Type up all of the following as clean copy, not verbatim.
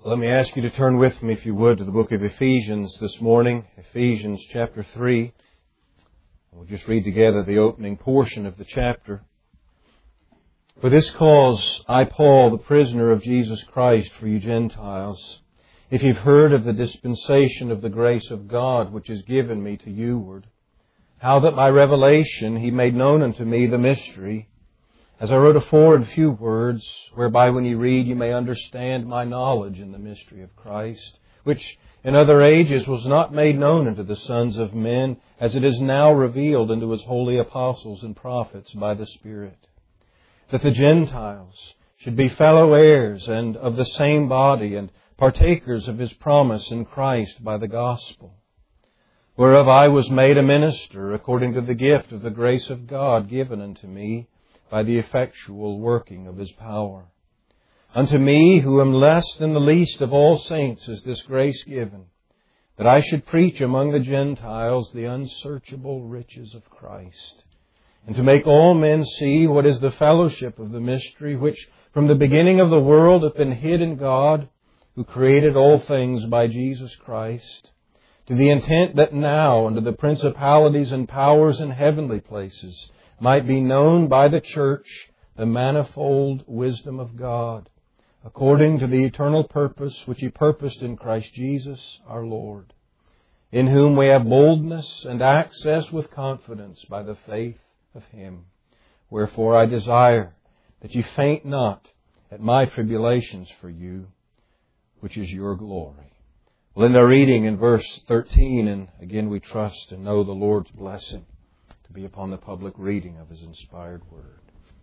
Let me ask you to turn with me, if you would, to the book of Ephesians this morning, Ephesians chapter 3. We'll just read together the opening portion of the chapter. For this cause I, Paul, the prisoner of Jesus Christ for you Gentiles, if you've heard of the dispensation of the grace of God which is given me to youward, how that by revelation He made known unto me the mystery, as I wrote afore in few words, whereby when you read you may understand my knowledge in the mystery of Christ, which in other ages was not made known unto the sons of men, as it is now revealed unto His holy apostles and prophets by the Spirit, that the Gentiles should be fellow heirs and of the same body, and partakers of His promise in Christ by the gospel, whereof I was made a minister according to the gift of the grace of God given unto me, by the effectual working of His power. Unto me, who am less than the least of all saints, is this grace given, that I should preach among the Gentiles the unsearchable riches of Christ, and to make all men see what is the fellowship of the mystery, which from the beginning of the world hath been hid in God, who created all things by Jesus Christ, to the intent that now unto the principalities and powers in heavenly places might be known by the church the manifold wisdom of God, according to the eternal purpose which He purposed in Christ Jesus our Lord, in whom we have boldness and access with confidence by the faith of Him. Wherefore I desire that ye faint not at my tribulations for you, which is your glory. Well, in our reading in verse 13, and again we trust and know the Lord's blessing to be upon the public reading of His inspired Word.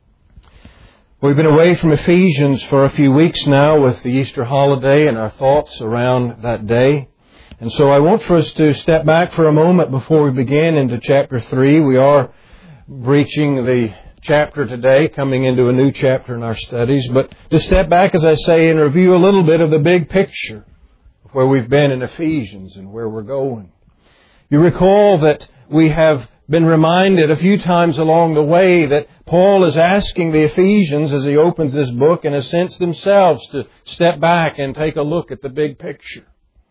We've been away from Ephesians for a few weeks now with the Easter holiday and our thoughts around that day. And so I want for us to step back for a moment before we begin into chapter 3. We are breaching the chapter today, coming into a new chapter in our studies. But to step back, as I say, and review a little bit of the big picture of where we've been in Ephesians and where we're going. You recall that we have been reminded a few times along the way that Paul is asking the Ephesians, as he opens this book, in a sense themselves, to step back and take a look at the big picture.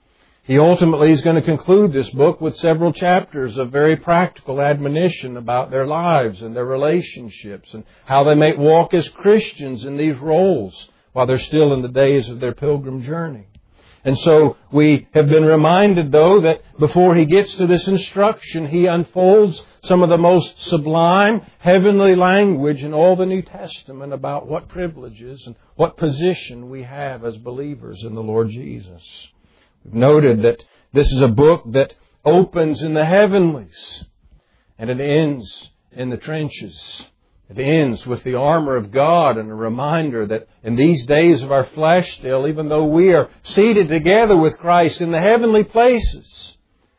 He ultimately is going to conclude this book with several chapters of very practical admonition about their lives and their relationships and how they may walk as Christians in these roles while they're still in the days of their pilgrim journey. And so we have been reminded, though, that before he gets to this instruction, he unfolds some of the most sublime heavenly language in all the New Testament about what privileges and what position we have as believers in the Lord Jesus. We've noted that this is a book that opens in the heavenlies and it ends in the trenches. It ends with the armor of God and a reminder that in these days of our flesh still, even though we are seated together with Christ in the heavenly places,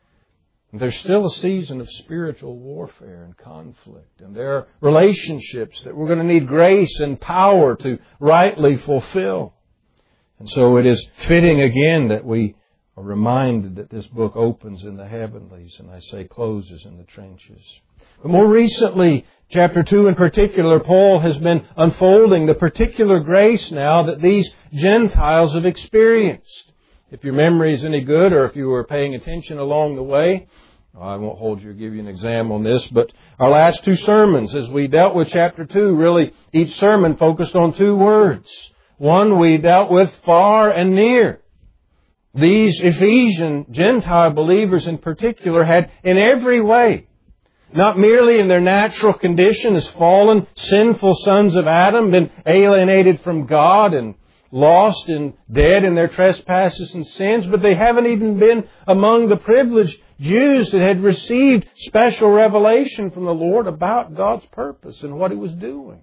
there's still a season of spiritual warfare and conflict. And there are relationships that we're going to need grace and power to rightly fulfill. And so it is fitting again that we are reminded that this book opens in the heavenlies, and I say closes in the trenches. But more recently, chapter 2 in particular, Paul has been unfolding the particular grace now that these Gentiles have experienced. If your memory is any good, or if you were paying attention along the way, I won't hold you or give you an exam on this, but our last two sermons, as we dealt with chapter 2, really each sermon focused on two words. One, we dealt with far and near. These Ephesian Gentile believers in particular had in every way, not merely in their natural condition as fallen, sinful sons of Adam, been alienated from God and lost and dead in their trespasses and sins, but they haven't even been among the privileged Jews that had received special revelation from the Lord about God's purpose and what He was doing.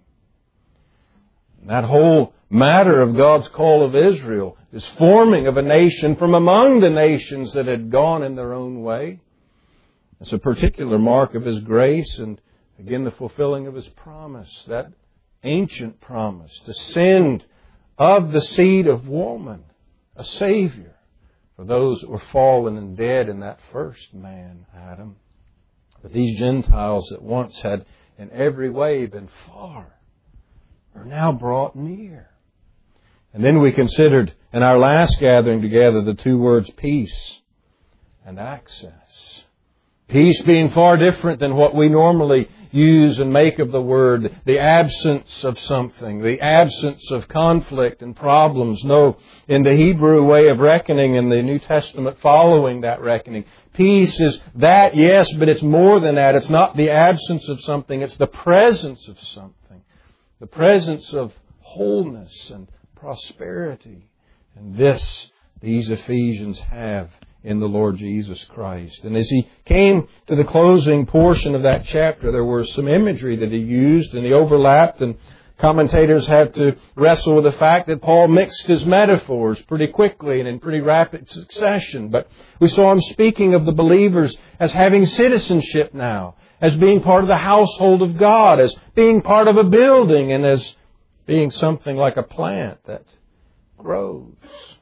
That whole matter of God's call of Israel, this forming of a nation from among the nations that had gone in their own way. It's a particular mark of His grace and, again, the fulfilling of His promise, that ancient promise to send of the seed of woman a Savior for those that were fallen and dead in that first man, Adam. But these Gentiles that once had in every way been far are now brought near. And then we considered in our last gathering together the two words peace and access. Peace being far different than what we normally use and make of the word, the absence of something, the absence of conflict and problems. No, in the Hebrew way of reckoning, in the New Testament following that reckoning, peace is that, yes, but it's more than that. It's not the absence of something, it's the presence of something. The presence of wholeness and prosperity. And these Ephesians have in the Lord Jesus Christ. And as he came to the closing portion of that chapter, there was some imagery that he used, and he overlapped, and commentators had to wrestle with the fact that Paul mixed his metaphors pretty quickly and in pretty rapid succession. But we saw him speaking of the believers as having citizenship now, as being part of the household of God, as being part of a building, and as being something like a plant that grows.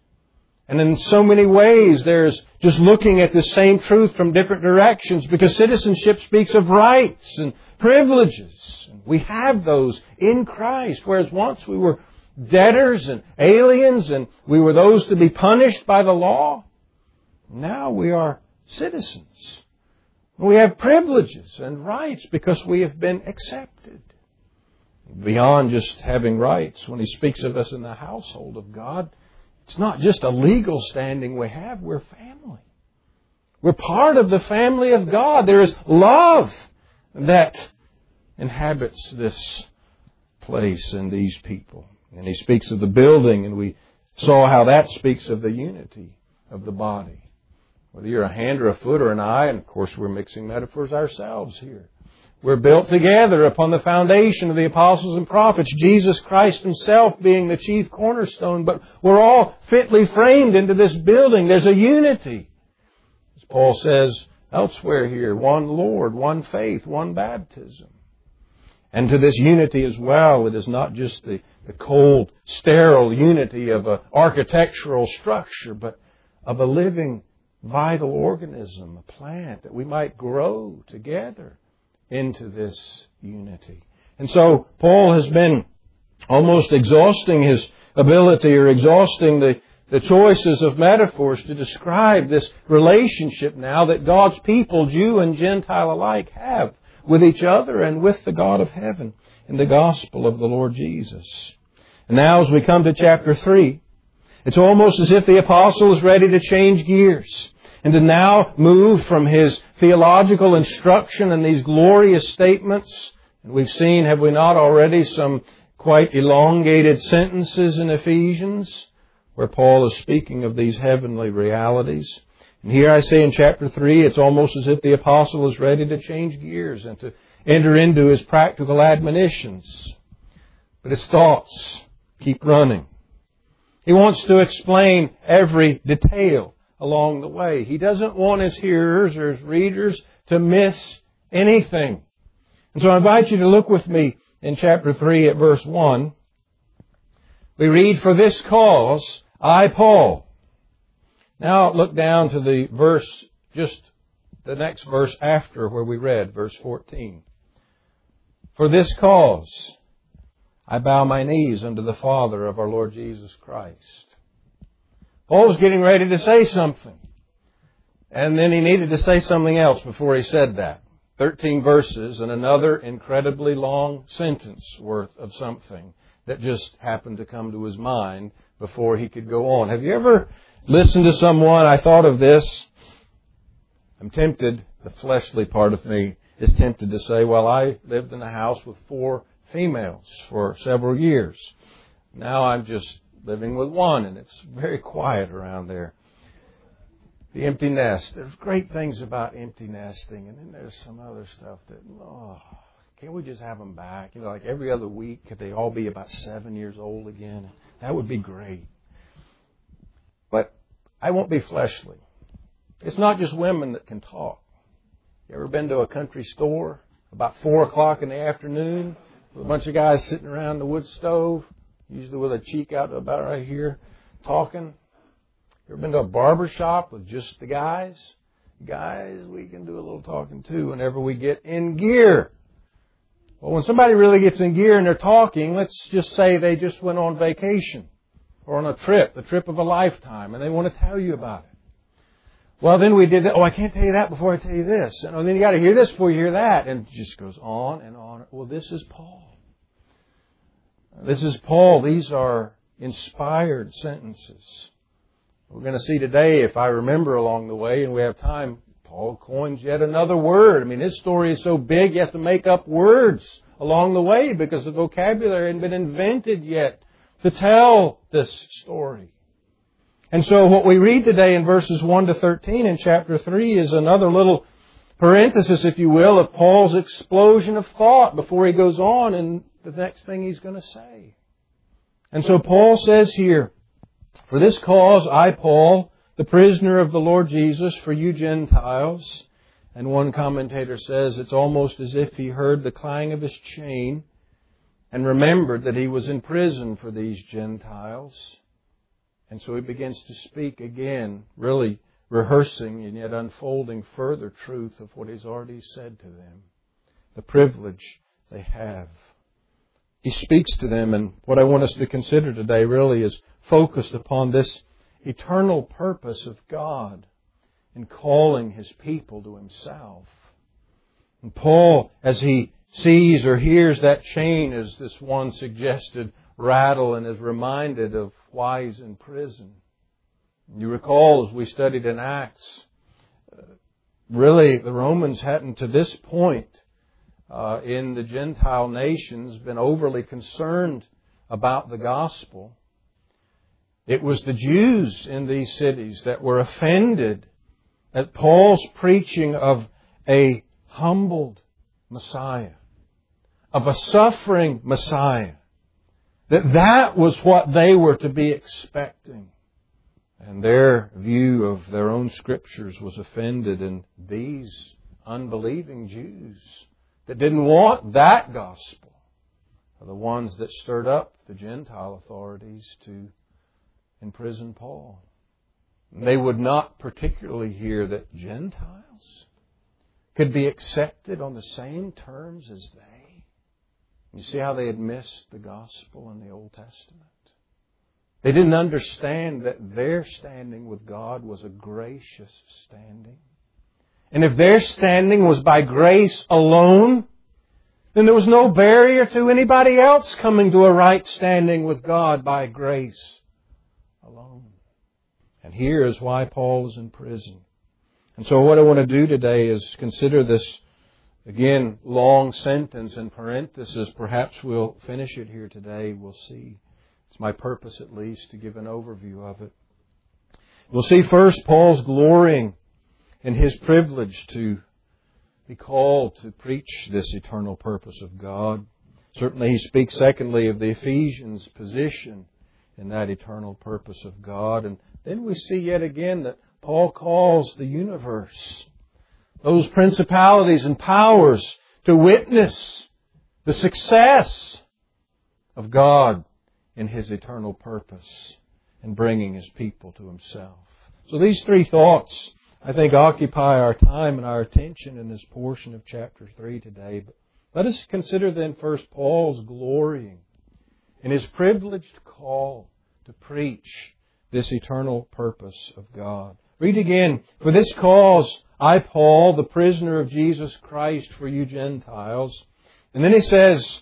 And in so many ways, there's just looking at the same truth from different directions, because citizenship speaks of rights and privileges. And we have those in Christ, whereas once we were debtors and aliens and we were those to be punished by the law. Now we are citizens. We have privileges and rights because we have been accepted. Beyond just having rights, when he speaks of us in the household of God, it's not just a legal standing we have, we're family. We're part of the family of God. There is love that inhabits this place and these people. And he speaks of the building, and we saw how that speaks of the unity of the body. Whether you're a hand or a foot or an eye, and of course we're mixing metaphors ourselves here. We're built together upon the foundation of the apostles and prophets, Jesus Christ Himself being the chief cornerstone, but we're all fitly framed into this building. There's a unity. As Paul says elsewhere here, one Lord, one faith, one baptism. And to this unity as well, it is not just the cold, sterile unity of an architectural structure, but of a living, vital organism, a plant, that we might grow together into this unity. And so Paul has been almost exhausting his ability, or exhausting the choices of metaphors to describe this relationship now that God's people, Jew and Gentile alike, have with each other and with the God of heaven in the gospel of the Lord Jesus. And now as we come to chapter 3, it's almost as if the apostle is ready to change gears and to now move from his theological instruction and these glorious statements. And we've seen, have we not already, some quite elongated sentences in Ephesians where Paul is speaking of these heavenly realities. And here I say in chapter 3, it's almost as if the apostle is ready to change gears and to enter into his practical admonitions. But his thoughts keep running. He wants to explain every detail along the way. He doesn't want his hearers or his readers to miss anything. And so I invite you to look with me in chapter 3 at verse 1. We read, "For this cause, I, Paul." Now look down to the verse, just the next verse after where we read, verse 14. "For this cause, I bow my knees unto the Father of our Lord Jesus Christ." Paul was getting ready to say something. And then he needed to say something else before he said that. 13 verses and another incredibly long sentence worth of something that just happened to come to his mind before he could go on. Have you ever listened to someone? I thought of this. I'm tempted, the fleshly part of me is tempted to say, well, I lived in a house with 4 females for several years. Now I'm just living with one, and it's very quiet around there. The empty nest. There's great things about empty nesting, and then there's some other stuff that, can't we just have them back? You know, like every other week, could they all be about 7 years old again? That would be great. But I won't be fleshly. It's not just women that can talk. You ever been to a country store about 4 o'clock in the afternoon with a bunch of guys sitting around the wood stove, usually with a cheek out about right here, talking? You ever been to a barber shop with just the guys? Guys, we can do a little talking too whenever we get in gear. Well, when somebody really gets in gear and they're talking, let's just say they just went on vacation or on a trip, the trip of a lifetime, and they want to tell you about it. Well, then we did that. Oh, I can't tell you that before I tell you this. And then you got to hear this before you hear that. And it just goes on and on. Well, this is Paul. This is Paul. These are inspired sentences. We're going to see today, if I remember along the way, and we have time, Paul coins yet another word. I mean, his story is so big, you have to make up words along the way because the vocabulary hadn't been invented yet to tell this story. And so what we read today in verses 1 to 13 in chapter 3 is another little parenthesis, if you will, of Paul's explosion of thought before he goes on in the next thing he's going to say. And so Paul says here, "For this cause I, Paul, the prisoner of the Lord Jesus, for you Gentiles." And one commentator says it's almost as if he heard the clang of his chain and remembered that he was in prison for these Gentiles. And so he begins to speak again, really rehearsing and yet unfolding further truth of what he's already said to them. The privilege they have. He speaks to them, and what I want us to consider today really is focused upon this eternal purpose of God in calling His people to Himself. And Paul, as he sees or hears that chain, as this one suggested, rattle, and is reminded of why he's in prison. You recall, as we studied in Acts, really the Romans hadn't to this point in the Gentile nations been overly concerned about the gospel. It was the Jews in these cities that were offended at Paul's preaching of a humbled Messiah, of a suffering Messiah. That was what they were to be expecting. And their view of their own Scriptures was offended, and these unbelieving Jews that didn't want that gospel are the ones that stirred up the Gentile authorities to imprison Paul. They would not particularly hear that Gentiles could be accepted on the same terms as they. You see how they had missed the gospel in the Old Testament? They didn't understand that their standing with God was a gracious standing. And if their standing was by grace alone, then there was no barrier to anybody else coming to a right standing with God by grace alone. And here is why Paul is in prison. And so what I want to do today is consider this, again, long sentence in parenthesis. Perhaps we'll finish it here today. We'll see. It's my purpose, at least, to give an overview of it. We'll see first Paul's glorying in his privilege to be called to preach this eternal purpose of God. Certainly he speaks, secondly, of the Ephesians' position in that eternal purpose of God. And then we see yet again that Paul calls the universe, those principalities and powers, to witness the success of God in His eternal purpose in bringing His people to Himself. So these three thoughts, I think, occupy our time and our attention in this portion of chapter 3 today. But let us consider then first Paul's glorying in his privileged call to preach this eternal purpose of God. Read again, "For this cause I, Paul, the prisoner of Jesus Christ, for you Gentiles." And then he says,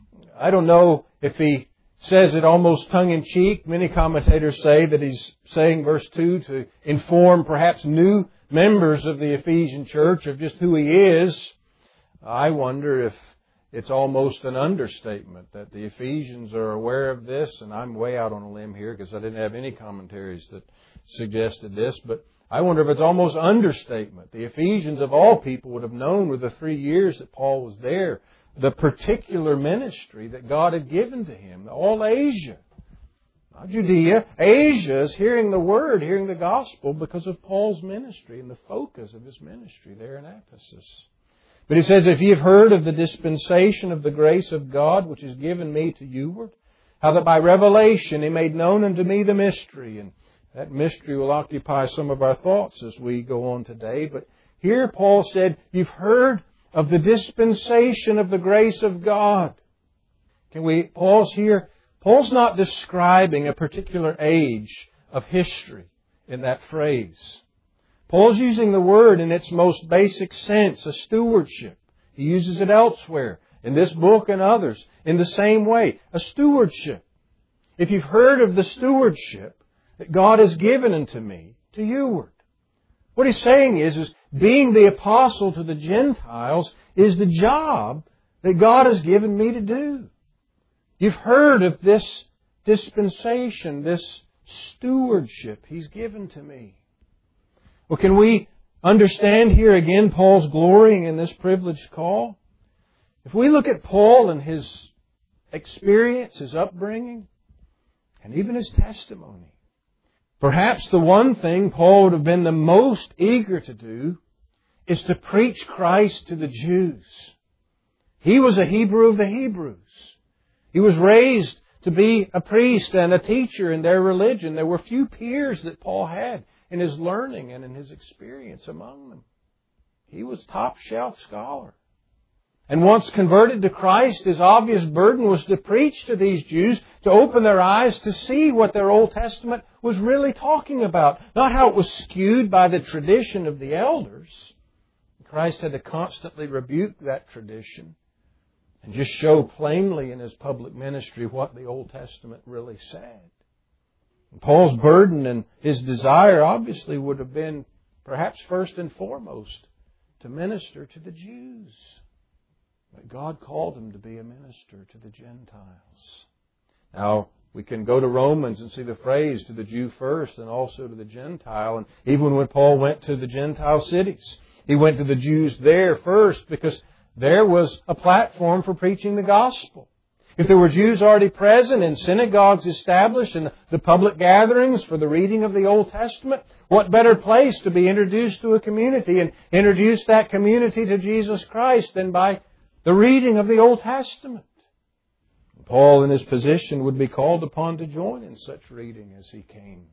I don't know if he says it almost tongue-in-cheek. Many commentators say that he's saying verse 2 to inform perhaps new members of the Ephesian church of just who he is. I wonder if it's almost an understatement that the Ephesians are aware of this, and I'm way out on a limb here because I didn't have any commentaries that suggested this, but I wonder if it's almost understatement. The Ephesians of all people would have known with the 3 years that Paul was there the particular ministry that God had given to him. All Asia, not Judea, Asia is hearing the Word, hearing the gospel because of Paul's ministry and the focus of his ministry there in Ephesus. But he says, "If ye have heard of the dispensation of the grace of God, which is given me to youward, how that by revelation He made known unto me the mystery." And that mystery will occupy some of our thoughts as we go on today. But here Paul said, you've heard of the dispensation of the grace of God. Can we pause here? Paul's not describing a particular age of history in that phrase. Paul's using the word in its most basic sense, a stewardship. He uses it elsewhere, in this book and others, in the same way, a stewardship. If you've heard of the stewardship that God has given unto me, to youward. What he's saying is being the apostle to the Gentiles is the job that God has given me to do. You've heard of this dispensation, this stewardship He's given to me. Well, can we understand here again Paul's glorying in this privileged call? If we look at Paul and his experience, his upbringing, and even his testimony, perhaps the one thing Paul would have been the most eager to do is to preach Christ to the Jews. He was a Hebrew of the Hebrews. He was raised to be a priest and a teacher in their religion. There were few peers that Paul had in his learning and in his experience among them. He was top shelf scholar. And once converted to Christ, his obvious burden was to preach to these Jews, to open their eyes to see what their Old Testament was really talking about. Not how it was skewed by the tradition of the elders. Christ had to constantly rebuke that tradition and just show plainly in His public ministry what the Old Testament really said. And Paul's burden and his desire obviously would have been, perhaps first and foremost, to minister to the Jews. But God called him to be a minister to the Gentiles. Now, we can go to Romans and see the phrase, to the Jew first and also to the Gentile. And even when Paul went to the Gentile cities, he went to the Jews there first because there was a platform for preaching the gospel. If there were Jews already present and synagogues established and the public gatherings for the reading of the Old Testament, what better place to be introduced to a community and introduce that community to Jesus Christ than by the reading of the Old Testament? Paul in his position would be called upon to join in such reading as he came.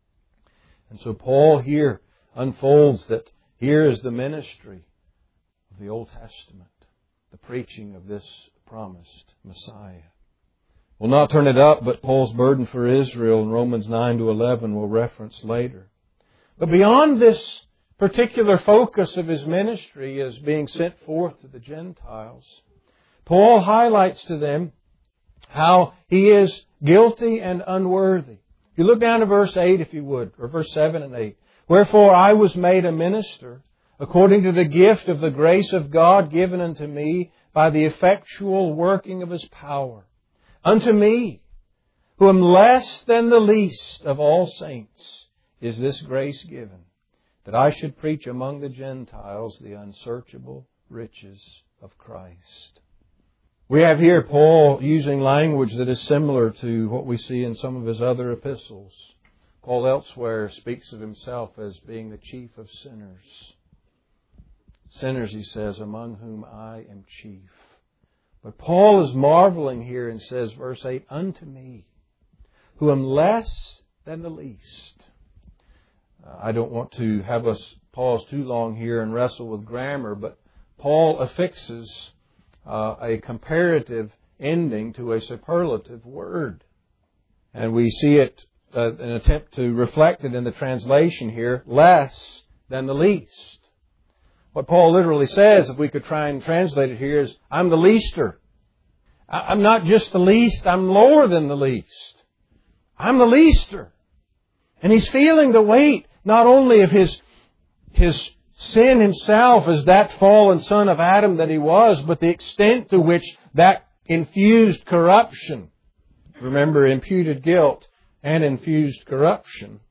And so Paul here unfolds that here is the ministry of the Old Testament, the preaching of this promised Messiah. We'll not turn it up, but Paul's burden for Israel in Romans 9-11 we'll reference later. But beyond this particular focus of his ministry as being sent forth to the Gentiles, Paul highlights to them how he is guilty and unworthy. If you look down to verse 8, if you would, or verse 7 and 8. Wherefore I was made a minister, according to the gift of the grace of God given unto me by the effectual working of His power. Unto me, who am less than the least of all saints, is this grace given, that I should preach among the Gentiles the unsearchable riches of Christ. We have here Paul using language that is similar to what we see in some of his other epistles. Paul elsewhere speaks of himself as being the chief of sinners. Sinners, he says, among whom I am chief. But Paul is marveling here and says, verse 8, unto me, who am less than the least. I don't want to have us pause too long here and wrestle with grammar, but Paul affixes a comparative ending to a superlative word. And we see it, an attempt to reflect it in the translation here, less than the least. What Paul literally says, if we could try and translate it here, is, I'm the leaster. I'm not just the least, I'm lower than the least. I'm the leaster. And he's feeling the weight not only of his sin himself as that fallen son of Adam that he was, but the extent to which that infused corruption, remember, imputed guilt and infused corruption,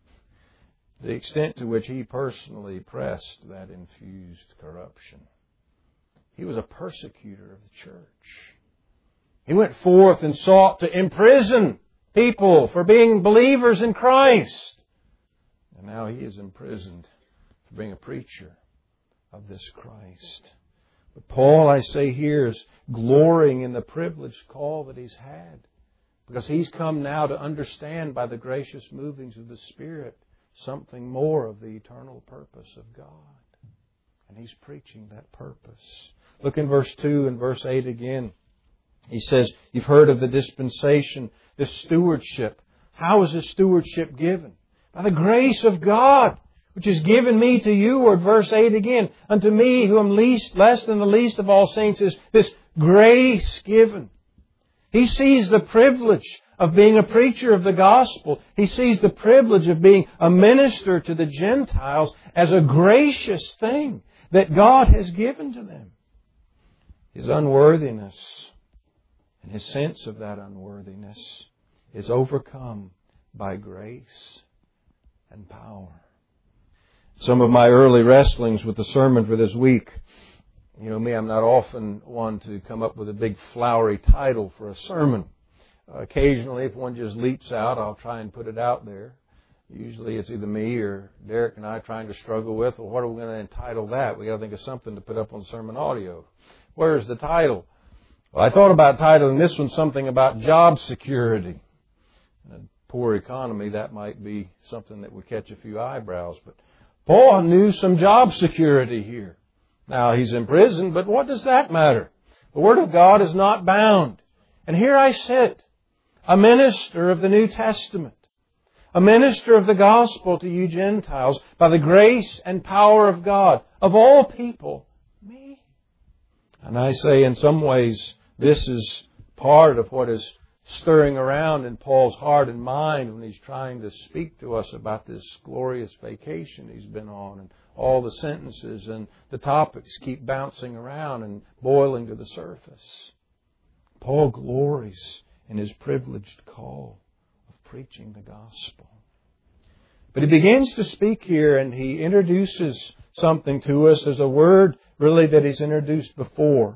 the extent to which he personally pressed that infused corruption. He was a persecutor of the church. He went forth and sought to imprison people for being believers in Christ. And now he is imprisoned for being a preacher of this Christ. But Paul, I say here, is glorying in the privileged call that he's had. Because he's come now to understand by the gracious movings of the Spirit something more of the eternal purpose of God. And he's preaching that purpose. Look in verse 2 and verse 8 again. He says, you've heard of the dispensation, this stewardship. How is this stewardship given? By the grace of God, which is given me to you, or verse 8 again, unto me who am less than the least of all saints, is this grace given. He sees the privilege of being a preacher of the gospel. He sees the privilege of being a minister to the Gentiles as a gracious thing that God has given to them. His unworthiness and his sense of that unworthiness is overcome by grace and power. Some of my early wrestlings with the sermon for this week, you know me, I'm not often one to come up with a big flowery title for a sermon. Occasionally, if one just leaps out, I'll try and put it out there. Usually it's either me or Derek and I trying to struggle with, well, what are we going to entitle that? We've got to think of something to put up on sermon audio. Where's the title? Well, I thought about titling this one something about job security. In a poor economy, that might be something that would catch a few eyebrows. But Paul knew some job security here. Now, he's in prison, but what does that matter? The Word of God is not bound. And here I sit, a minister of the New Testament, a minister of the gospel to you Gentiles, by the grace and power of God, of all people, me. And I say in some ways, this is part of what is stirring around in Paul's heart and mind when he's trying to speak to us about this glorious vacation he's been on, and all the sentences and the topics keep bouncing around and boiling to the surface. Paul glories in his privileged call of preaching the gospel. But he begins to speak here, and he introduces something to us. There's a word really that he's introduced before.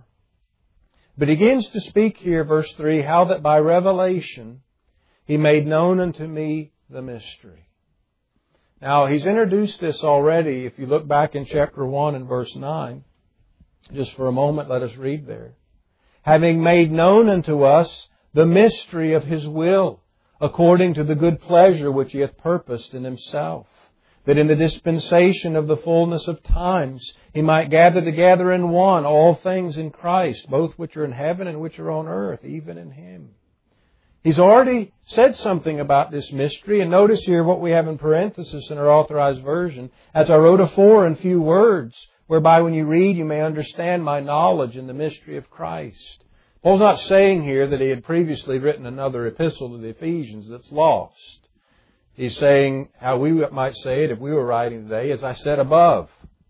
But he begins to speak here, verse 3, how that by revelation he made known unto me the mystery. Now, he's introduced this already. If you look back in chapter 1 and verse 9, just for a moment, let us read there. Having made known unto us the mystery of His will, according to the good pleasure which He hath purposed in Himself, that in the dispensation of the fullness of times He might gather together in one all things in Christ, both which are in heaven and which are on earth, even in Him. He's already said something about this mystery, and notice here what we have in parenthesis in our Authorized Version, as I wrote afore in few words, whereby when you read you may understand my knowledge in the mystery of Christ. Paul's not saying here that he had previously written another epistle to the Ephesians that's lost. He's saying, how we might say it if we were writing today, as I said above.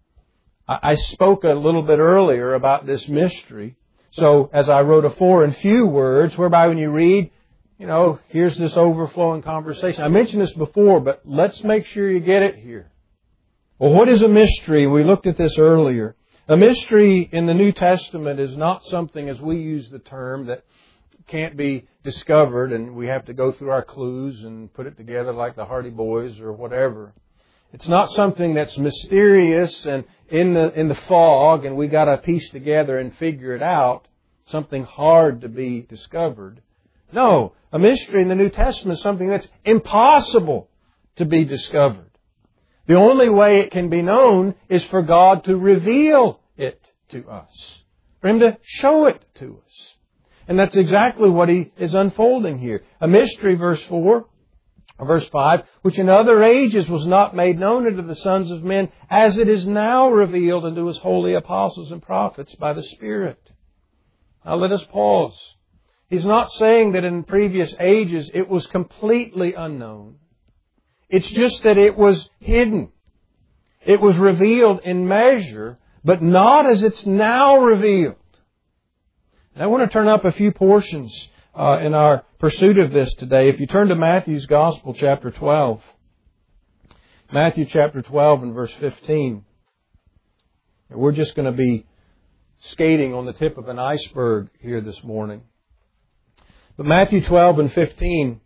I spoke a little bit earlier about this mystery. So, as I wrote afore in few words, whereby when you read, here's this overflowing conversation. I mentioned this before, but let's make sure you get it here. Well, what is a mystery? We looked at this earlier. A mystery in the New Testament is not something, as we use the term, that can't be discovered and we have to go through our clues and put it together like the Hardy Boys or whatever. It's not something that's mysterious and in the fog and we got to piece together and figure it out, something hard to be discovered. No, a mystery in the New Testament is something that's impossible to be discovered. The only way it can be known is for God to reveal it to us, for Him to show it to us. And that's exactly what He is unfolding here. A mystery, verse 5, which in other ages was not made known unto the sons of men, as it is now revealed unto His holy apostles and prophets by the Spirit. Now let us pause. He's not saying that in previous ages it was completely unknown. It's just that it was hidden. It was revealed in measure, but not as it's now revealed. And I want to turn up a few portions in our pursuit of this today. If you turn to Matthew's Gospel, chapter 12. Matthew chapter 12 and verse 15. We're just going to be skating on the tip of an iceberg here this morning. But Matthew 12 and 15.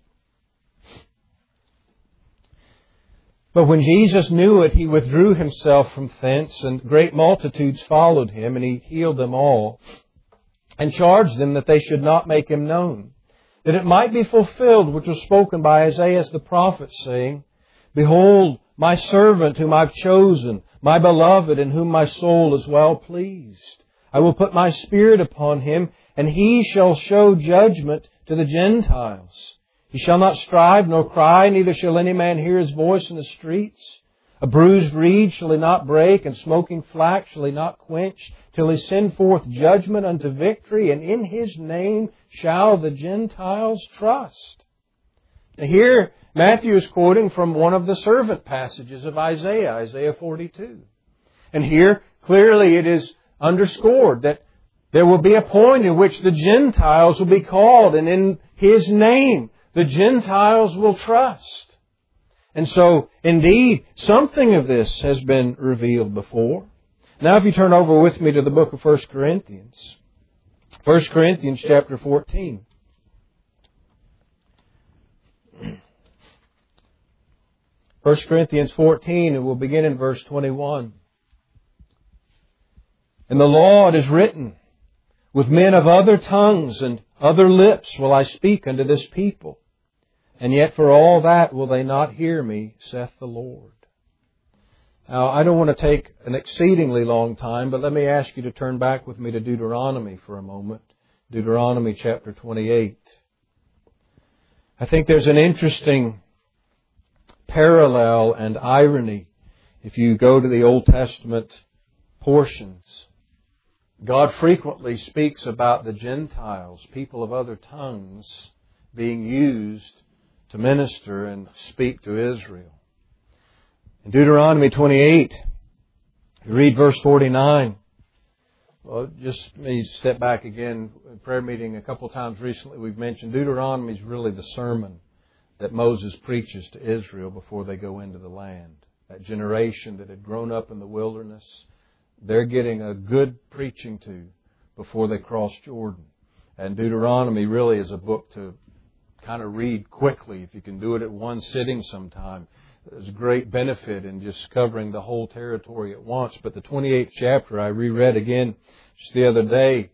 But when Jesus knew it, He withdrew Himself from thence, and great multitudes followed Him, and He healed them all, and charged them that they should not make Him known, that it might be fulfilled which was spoken by Isaiah the prophet, saying, Behold, my servant whom I've chosen, my beloved, in whom my soul is well pleased. I will put my Spirit upon Him, And He shall show judgment to the Gentiles. He shall not strive nor cry, neither shall any man hear His voice in the streets. A bruised reed shall He not break, and smoking flax shall He not quench, till He send forth judgment unto victory, and in His name shall the Gentiles trust. Now here, Matthew is quoting from one of the servant passages of Isaiah, Isaiah 42. And here, clearly it is underscored that there will be a point in which the Gentiles will be called, and in His name the Gentiles will trust. And so, indeed, something of this has been revealed before. Now if you turn over with me to the book of 1 Corinthians. 1 Corinthians chapter 14. 1 Corinthians 14, and we'll begin in verse 21. And the law, it is written, with men of other tongues and other lips will I speak unto this people. And yet for all that will they not hear me, saith the Lord. Now, I don't want to take an exceedingly long time, but let me ask you to turn back with me to Deuteronomy for a moment. Deuteronomy chapter 28. I think there's an interesting parallel and irony if you go to the Old Testament portions. God frequently speaks about the Gentiles, people of other tongues, being used to minister and speak to Israel. In Deuteronomy 28, you read verse 49. Well, just let me step back again. In prayer meeting a couple of times recently, we've mentioned Deuteronomy is really the sermon that Moses preaches to Israel before they go into the land. That generation that had grown up in the wilderness, they're getting a good preaching to before they cross Jordan. And Deuteronomy really is a book to kind of read quickly. If you can do it at one sitting sometime, there's a great benefit in just covering the whole territory at once. But the 28th chapter I reread again just the other day.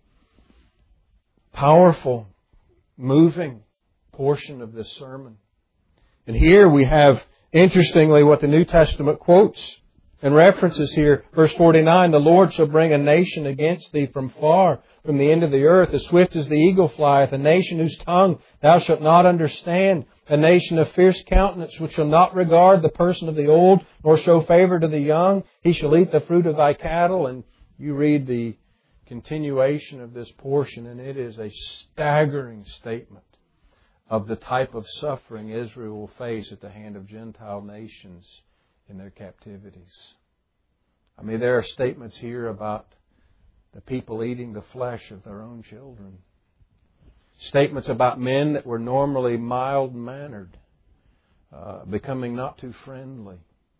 Powerful, moving portion of this sermon. And here we have, interestingly, what the New Testament quotes and references here. Verse 49, the Lord shall bring a nation against thee from far, from the end of the earth, as swift as the eagle flieth, a nation whose tongue thou shalt not understand, a nation of fierce countenance, which shall not regard the person of the old, nor show favor to the young. He shall eat the fruit of thy cattle. And you read the continuation of this portion, and it is a staggering statement of the type of suffering Israel will face at the hand of Gentile nations in their captivities. I mean, there are statements here about the people eating the flesh of their own children. Statements about men that were normally mild-mannered, becoming not too friendly.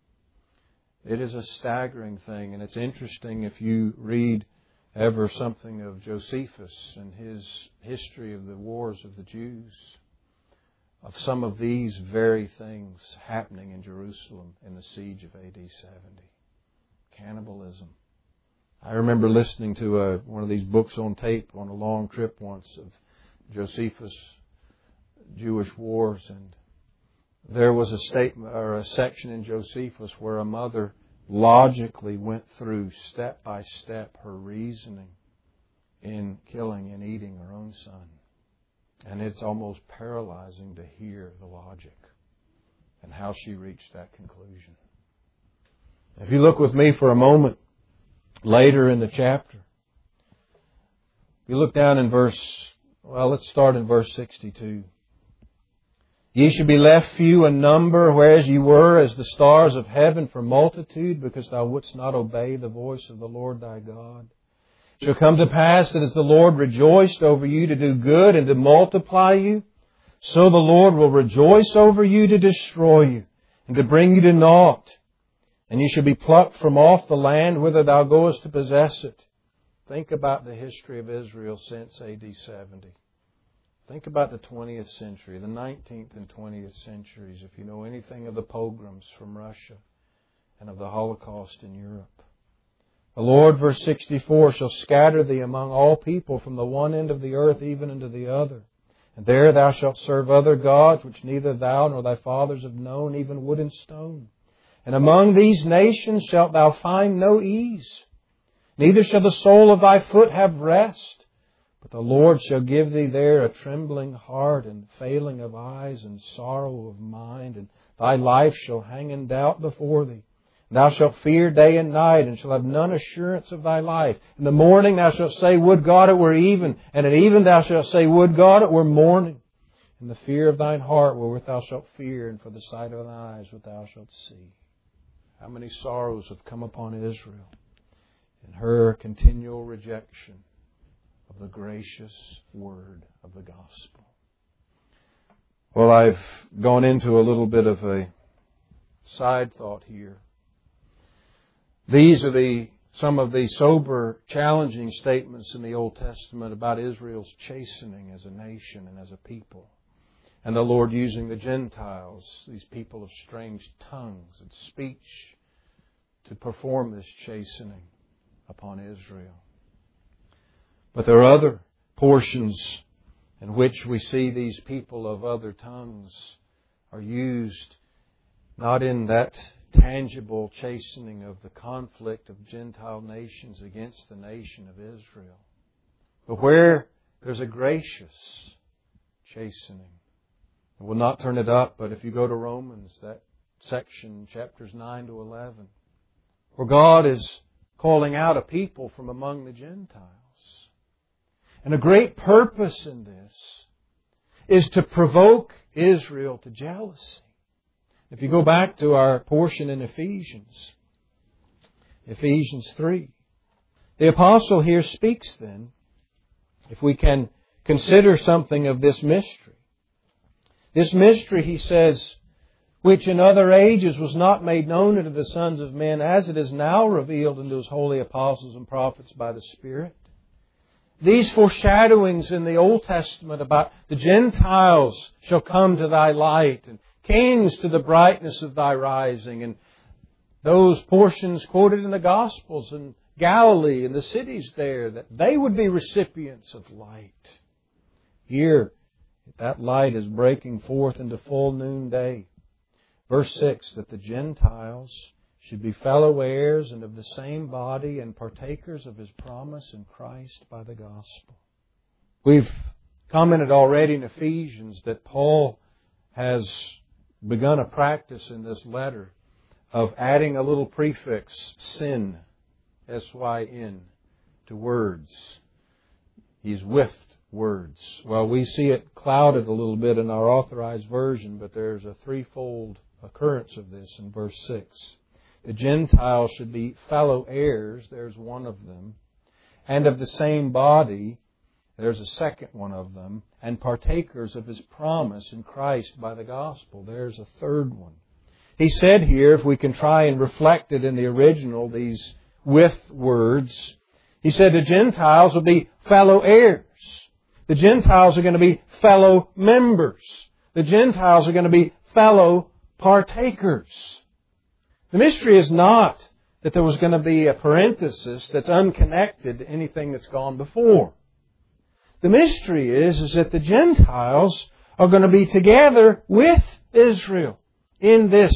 It is a staggering thing, and it's interesting if you read ever something of Josephus and his history of the wars of the Jews, of some of these very things happening in Jerusalem in the siege of AD 70. Cannibalism. I remember listening to one of these books on tape on a long trip once of Josephus' Jewish wars, and there was a statement or a section in Josephus where a mother logically went through step by step her reasoning in killing and eating her own son. And it's almost paralyzing to hear the logic and how she reached that conclusion. If you look with me for a moment later in the chapter, you look down in let's start in verse 62. Ye shall be left few in number, whereas ye were as the stars of heaven for multitude, because thou wouldst not obey the voice of the Lord thy God. It shall come to pass that as the Lord rejoiced over you to do good and to multiply you, so the Lord will rejoice over you to destroy you and to bring you to naught. And you shall be plucked from off the land whither thou goest to possess it. Think about the history of Israel since AD 70. Think about the 20th century, the 19th and 20th centuries, if you know anything of the pogroms from Russia and of the Holocaust in Europe. The Lord, verse 64, shall scatter thee among all people from the one end of the earth even unto the other. And there thou shalt serve other gods, which neither thou nor thy fathers have known, even wood and stone. And among these nations shalt thou find no ease. Neither shall the sole of thy foot have rest. But the Lord shall give thee there a trembling heart and failing of eyes and sorrow of mind, and thy life shall hang in doubt before thee. Thou shalt fear day and night, and shalt have none assurance of thy life. In the morning thou shalt say, Would God it were even, and at even thou shalt say, Would God it were morning. In the fear of thine heart wherewith thou shalt fear, and for the sight of thine eyes what thou shalt see. How many sorrows have come upon Israel in her continual rejection of the gracious word of the gospel. Well, I've gone into a little bit of a side thought here. These are some of the sober, challenging statements in the Old Testament about Israel's chastening as a nation and as a people. And the Lord using the Gentiles, these people of strange tongues and speech, to perform this chastening upon Israel. But there are other portions in which we see these people of other tongues are used not in that tangible chastening of the conflict of Gentile nations against the nation of Israel, but where there's a gracious chastening. I will not turn it up, but if you go to Romans, that section, chapters 9 to 11, where God is calling out a people from among the Gentiles. And a great purpose in this is to provoke Israel to jealousy. If you go back to our portion in Ephesians 3, the apostle here speaks then, if we can consider something of this mystery. This mystery, he says, which in other ages was not made known unto the sons of men, as it is now revealed unto His holy apostles and prophets by the Spirit. These foreshadowings in the Old Testament about the Gentiles shall come to thy light, and kings to the brightness of thy rising, and those portions quoted in the Gospels in Galilee and the cities there, that they would be recipients of light. Here, that light is breaking forth into full noonday. Verse 6, that the Gentiles should be fellow heirs and of the same body and partakers of His promise in Christ by the gospel. We've commented already in Ephesians that Paul has begun a practice in this letter of adding a little prefix, sin, S-Y-N, to words. He's with words. Well, we see it clouded a little bit in our Authorized Version, but there's a threefold occurrence of this in verse 6. The Gentiles should be fellow heirs, there's one of them, and of the same body, there's a second one of them, and partakers of His promise in Christ by the gospel, there's a third one. He said here, if we can try and reflect it in the original, these with words, he said the Gentiles will be fellow heirs. The Gentiles are going to be fellow members. The Gentiles are going to be fellow partakers. The mystery is not that there was going to be a parenthesis that's unconnected to anything that's gone before. The mystery is that the Gentiles are going to be together with Israel in this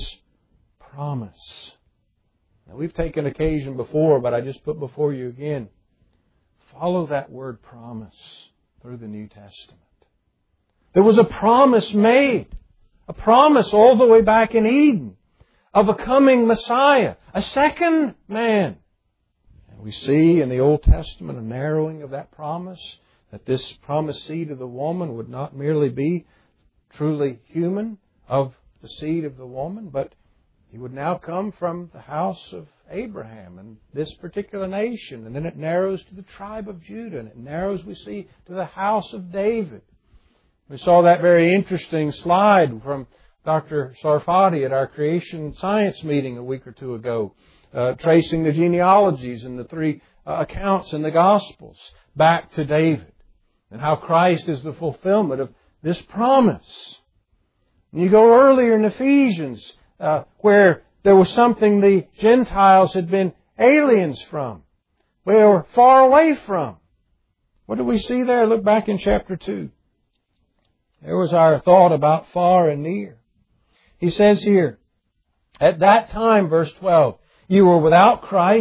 promise. Now, we've taken occasion before, but I just put before you again, follow that word promise through the New Testament. There was a promise made, a promise all the way back in Eden, of a coming Messiah, a second man. And we see in the Old Testament a narrowing of that promise, that this promised seed of the woman would not merely be truly human, of the seed of the woman, but he would now come from the house of Abraham and this particular nation. And then it narrows to the tribe of Judah, and it narrows, we see, to the house of David. We saw that very interesting slide from Dr. Sarfati at our creation science meeting a week or two ago, tracing the genealogies and the three accounts in the Gospels back to David, and how Christ is the fulfillment of this promise. And you go earlier in Ephesians, where there was something the Gentiles had been aliens from. They were far away from. What do we see there? Look back in chapter 2. There was our thought about far and near. He says here, at that time, verse 12, you were without Christ,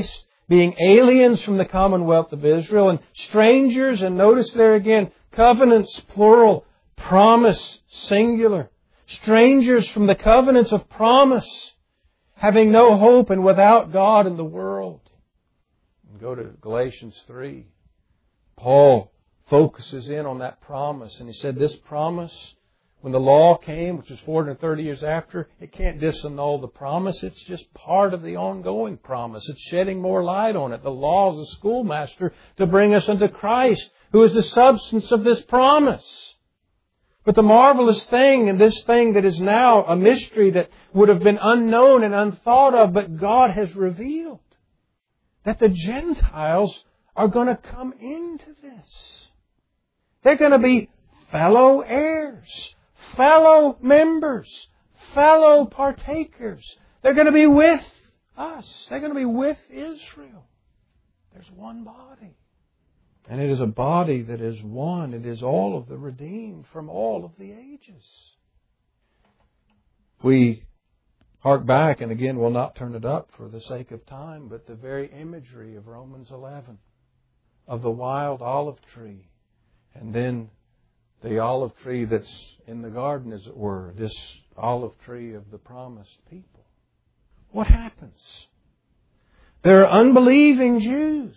being aliens from the commonwealth of Israel and strangers, and notice there again, covenants plural, promise singular. Strangers from the covenants of promise, having no hope and without God in the world. And go to Galatians 3. Paul focuses in on that promise, and he said this promise, when the law came, which was 430 years after, it can't disannul the promise. It's just part of the ongoing promise. It's shedding more light on it. The law is a schoolmaster to bring us unto Christ, who is the substance of this promise. But the marvelous thing, and this thing that is now a mystery that would have been unknown and unthought of, but God has revealed, that the Gentiles are going to come into this. They're going to be fellow heirs, fellow members, fellow partakers. They're going to be with us. They're going to be with Israel. There's one body. And it is a body that is one. It is all of the redeemed from all of the ages. We hark back, and again we'll not turn it up for the sake of time, but the very imagery of Romans 11, of the wild olive tree, and then the olive tree that's in the garden, as it were, this olive tree of the promised people. What happens? There are unbelieving Jews,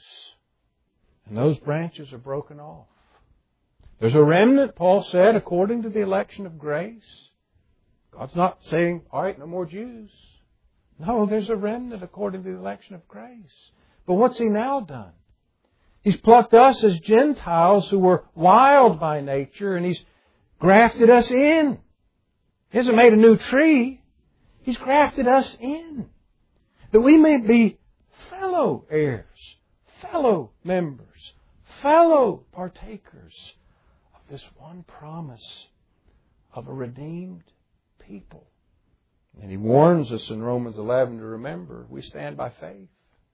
and those branches are broken off. There's a remnant, Paul said, according to the election of grace. God's not saying, all right, no more Jews. No, there's a remnant according to the election of grace. But what's He now done? He's plucked us as Gentiles who were wild by nature, and He's grafted us in. He hasn't made a new tree. He's grafted us in, that we may be fellow heirs, fellow members, fellow partakers of this one promise of a redeemed people. And He warns us in Romans 11 to remember, we stand by faith.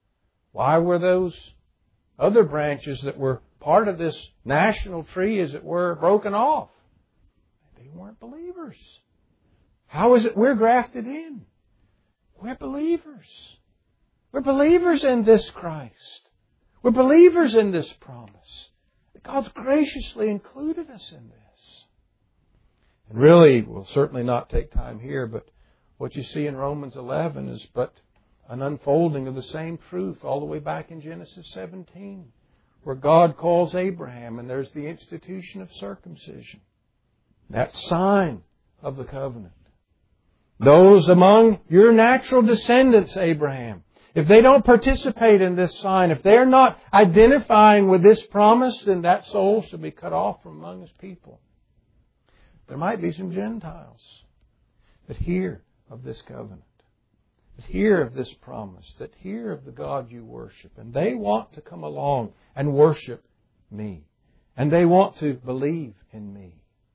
Why were those other branches that were part of this national tree, as it were, broken off? They weren't believers. How is it we're grafted in? We're believers. We're believers in this Christ. We're believers in this promise. God's graciously included us in this. And really, we'll certainly not take time here, but what you see in Romans 11 is but an unfolding of the same truth all the way back in Genesis 17, where God calls Abraham, and there's the institution of circumcision, that sign of the covenant. Those among your natural descendants, Abraham, if they don't participate in this sign, if they're not identifying with this promise, then that soul shall be cut off from among His people. There might be some Gentiles that hear of this covenant, that hear of this promise, that hear of the God you worship, and they want to come along and worship me, and they want to believe in me.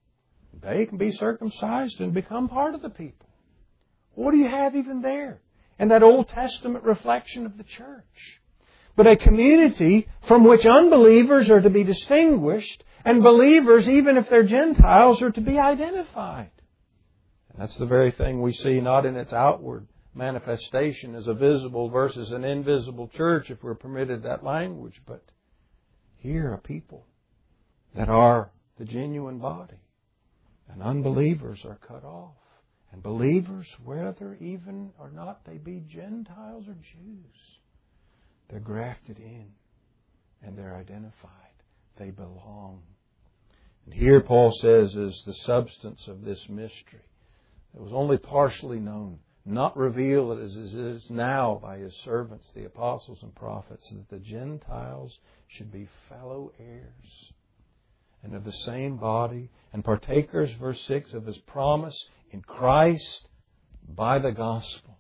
They can be circumcised and become part of the people. What do you have even there? And that Old Testament reflection of the church. But a community from which unbelievers are to be distinguished, and believers, even if they're Gentiles, are to be identified. And that's the very thing we see not in its outward manifestation as a visible versus an invisible church, if we're permitted that language, but here a people that are the genuine body. And unbelievers are cut off. And believers, whether even or not they be Gentiles or Jews, they're grafted in and they're identified. They belong. And here Paul says is the substance of this mystery that was only partially known, not revealed as it is now by His servants, the apostles and prophets, that the Gentiles should be fellow heirs and of the same body and partakers, verse 6, of His promise in Christ by the gospel.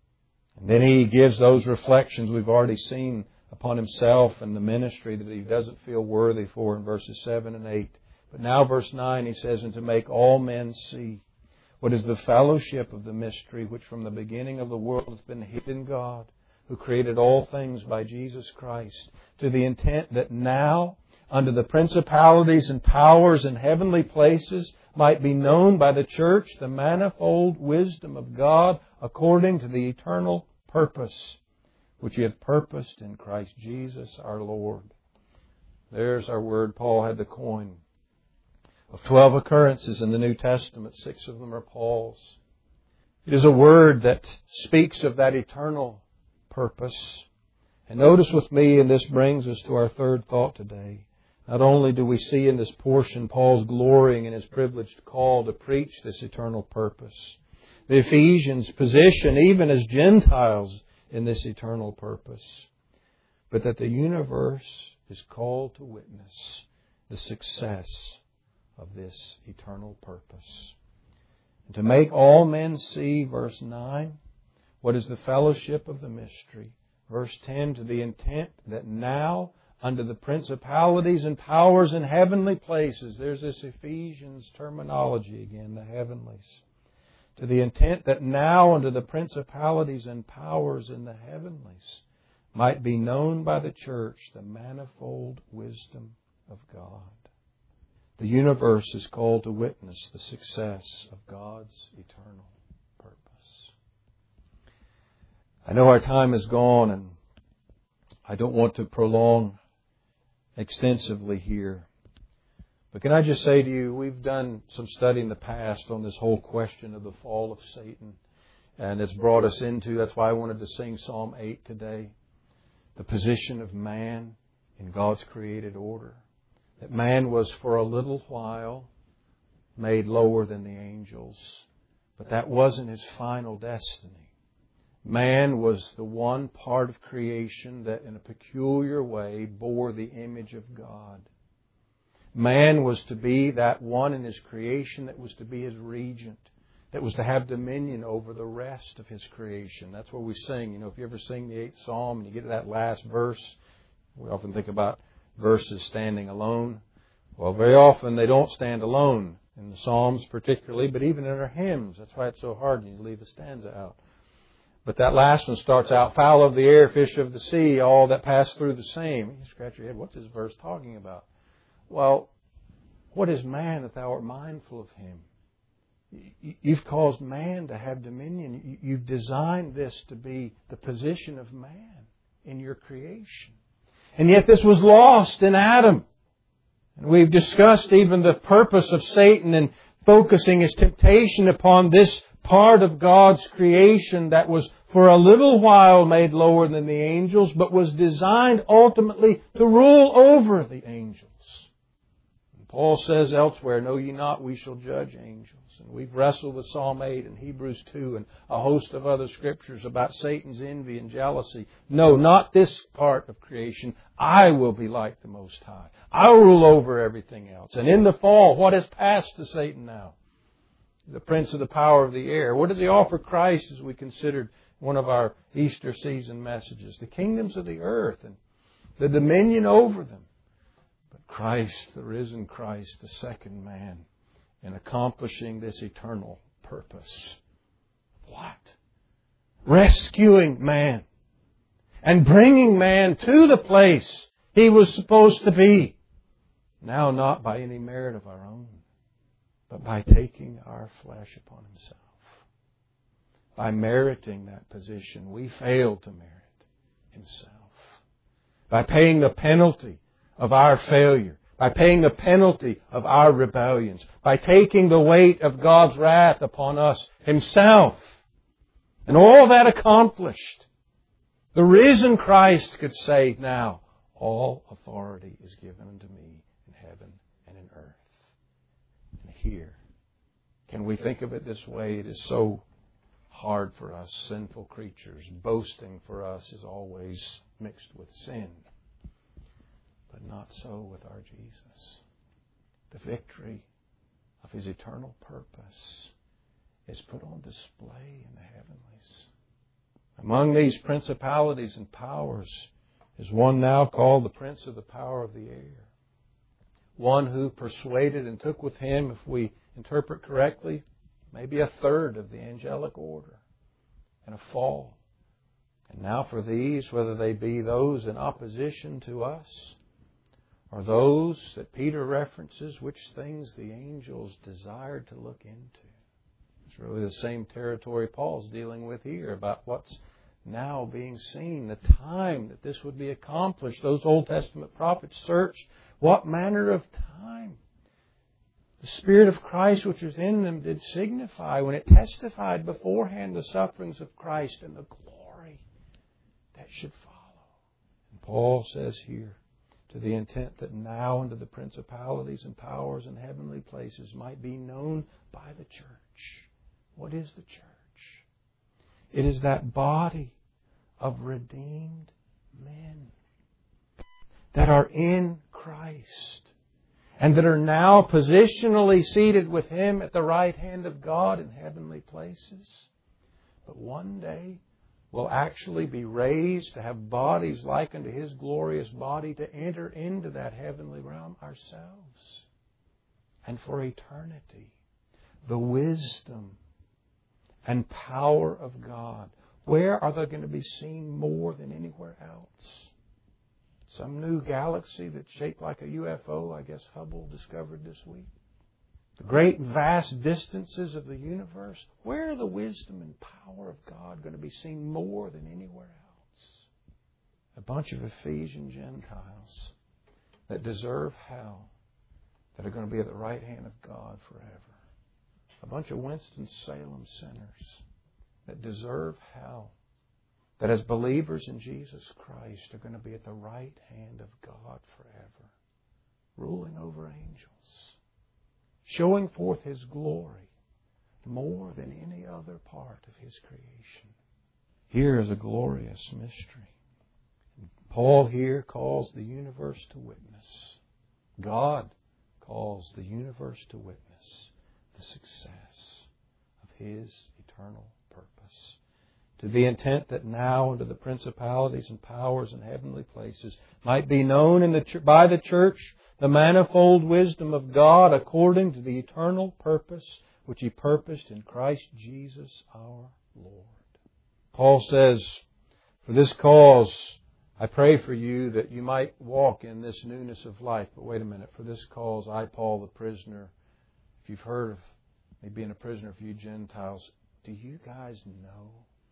And then he gives those reflections we've already seen upon Himself and the ministry that He doesn't feel worthy for in verses 7 and 8. But now verse 9 he says, and to make all men see what is the fellowship of the mystery which from the beginning of the world has been hid in God, who created all things by Jesus Christ, to the intent that now, under the principalities and powers in heavenly places, might be known by the church the manifold wisdom of God according to the eternal purpose, which He hath purposed in Christ Jesus our Lord. There's our word. Paul had the coin. Of 12 occurrences in the New Testament, 6 of them are Paul's. It is a word that speaks of that eternal purpose. And notice with me, and this brings us to our third thought today, not only do we see in this portion Paul's glorying in his privileged call to preach this eternal purpose, the Ephesians' position even as Gentiles in this eternal purpose, but that the universe is called to witness the success of this eternal purpose. And to make all men see, verse 9, what is the fellowship of the mystery. Verse 10, to the intent that now, under the principalities and powers in heavenly places, there's this Ephesians terminology again, the heavenlies. To the intent that now, under the principalities and powers in the heavenlies, might be known by the church the manifold wisdom of God. The universe is called to witness the success of God's eternal purpose. I know our time is gone, and I don't want to prolong extensively here. But can I just say to you, we've done some study in the past on this whole question of the fall of Satan. And it's brought us into, that's why I wanted to sing Psalm 8 today, the position of man in God's created order. That man was for a little while made lower than the angels. But that wasn't his final destiny. Man was the one part of creation that in a peculiar way bore the image of God. Man was to be that one in his creation that was to be his regent, that was to have dominion over the rest of his creation. That's what we sing. You know, if you ever sing the 8th Psalm and you get to that last verse, we often think about verses standing alone. Well, very often they don't stand alone in the Psalms particularly, but even in our hymns. That's why it's so hard when you leave the stanza out. But that last one starts out, fowl of the air, fish of the sea, all that pass through the same. You scratch your head, what's this verse talking about? Well, what is man that thou art mindful of him? You've caused man to have dominion. You've designed this to be the position of man in your creation. And yet this was lost in Adam. And we've discussed even the purpose of Satan in focusing his temptation upon this part of God's creation that was for a little while made lower than the angels, but was designed ultimately to rule over the angels. And Paul says elsewhere, know ye not we shall judge angels. And we've wrestled with Psalm 8 and Hebrews 2 and a host of other scriptures about Satan's envy and jealousy. No, not this part of creation. I will be like the Most High. I'll rule over everything else. And in the fall, what has passed to Satan now? The prince of the power of the air. What does he offer Christ, as we considered one of our Easter season messages? The kingdoms of the earth and the dominion over them. But Christ, the risen Christ, the second man, in accomplishing this eternal purpose. What? Rescuing man and bringing man to the place he was supposed to be. Now not by any merit of our own, but by taking our flesh upon Himself. By meriting that position, we failed to merit Himself. By paying the penalty of our failure, by paying the penalty of our rebellions, by taking the weight of God's wrath upon us Himself. And all that accomplished, the risen Christ could say, now, all authority is given unto me in heaven and in earth. And here, can we think of it this way? It is so hard for us, sinful creatures. Boasting for us is always mixed with sin. But not so with our Jesus. The victory of His eternal purpose is put on display in the heavenlies. Among these principalities and powers is one now called the Prince of the Power of the Air. One who persuaded and took with him, if we interpret correctly, maybe a third of the angelic order in a fall. And now for these, whether they be those in opposition to us, or those that Peter references, which things the angels desired to look into. It's really the same territory Paul's dealing with here about what's now being seen. The time that this would be accomplished. Those Old Testament prophets searched what manner of time the Spirit of Christ which was in them did signify when it testified beforehand the sufferings of Christ and the glory that should follow. And Paul says here, to the intent that now unto the principalities and powers in heavenly places might be known by the church. What is the church? It is that body of redeemed men that are in Christ and that are now positionally seated with Him at the right hand of God in heavenly places. But one day will actually be raised to have bodies like unto His glorious body, to enter into that heavenly realm ourselves. And for eternity, the wisdom and power of God, where are they going to be seen more than anywhere else? Some new galaxy that's shaped like a UFO, I guess Hubble discovered this week. The great vast distances of the universe. Where are the wisdom and power of God going to be seen more than anywhere else? A bunch of Ephesian Gentiles that deserve hell, that are going to be at the right hand of God forever. A bunch of Winston-Salem sinners that deserve hell, that as believers in Jesus Christ are going to be at the right hand of God forever, ruling over angels, showing forth His glory more than any other part of His creation. Here is a glorious mystery. Paul here calls the universe to witness. God calls the universe to witness the success of His eternal purpose. To the intent that now unto the principalities and powers in heavenly places might be known by the church the manifold wisdom of God according to the eternal purpose which He purposed in Christ Jesus our Lord. Paul says, for this cause I pray for you that you might walk in this newness of life. But wait a minute, for this cause I, Paul the prisoner, if you've heard of me being a prisoner for you Gentiles, do you guys know?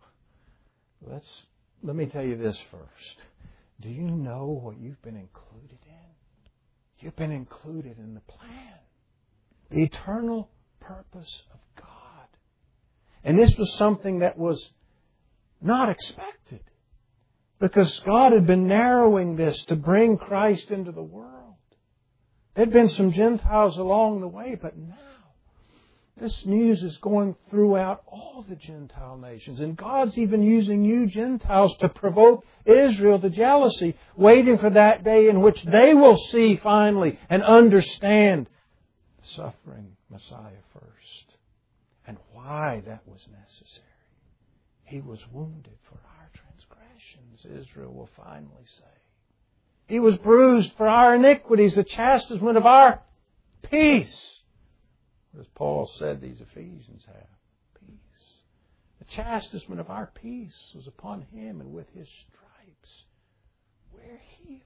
Let me tell you this first. Do you know what you've been included in? You've been included in the plan, the eternal purpose of God. And this was something that was not expected, because God had been narrowing this to bring Christ into the world. There had been some Gentiles along the way, but now this news is going throughout all the Gentile nations. And God's even using you Gentiles to provoke Israel to jealousy, waiting for that day in which they will see finally and understand the suffering Messiah first and why that was necessary. He was wounded for our transgressions, Israel will finally say. He was bruised for our iniquities, the chastisement of our peace. As Paul said, these Ephesians have peace. The chastisement of our peace was upon Him, and with His stripes we're healed.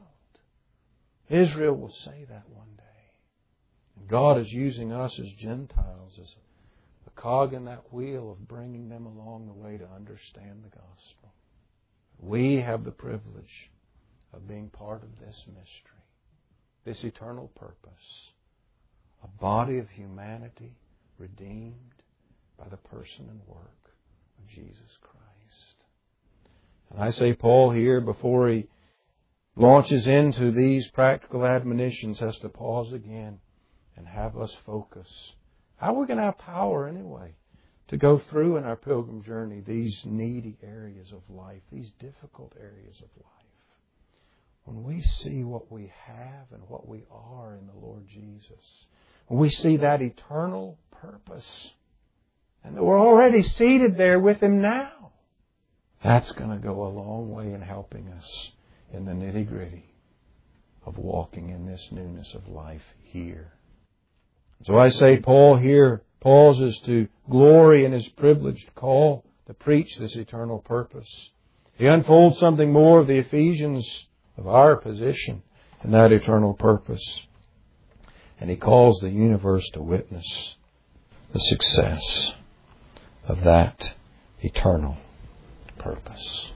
Israel will say that one day. And God is using us as Gentiles as a cog in that wheel of bringing them along the way to understand the gospel. We have the privilege of being part of this mystery, this eternal purpose. A body of humanity redeemed by the person and work of Jesus Christ. And I say Paul here, before he launches into these practical admonitions, has to pause again and have us focus. How are we going to have power anyway to go through in our pilgrim journey these needy areas of life, these difficult areas of life? When we see what we have and what we are in the Lord Jesus, when we see that eternal purpose, and that we're already seated there with Him now, that's going to go a long way in helping us in the nitty-gritty of walking in this newness of life here. So I say Paul here pauses to glory in his privileged call to preach this eternal purpose. He unfolds something more of the Ephesians of our position in that eternal purpose. And he calls the universe to witness the success of that eternal purpose.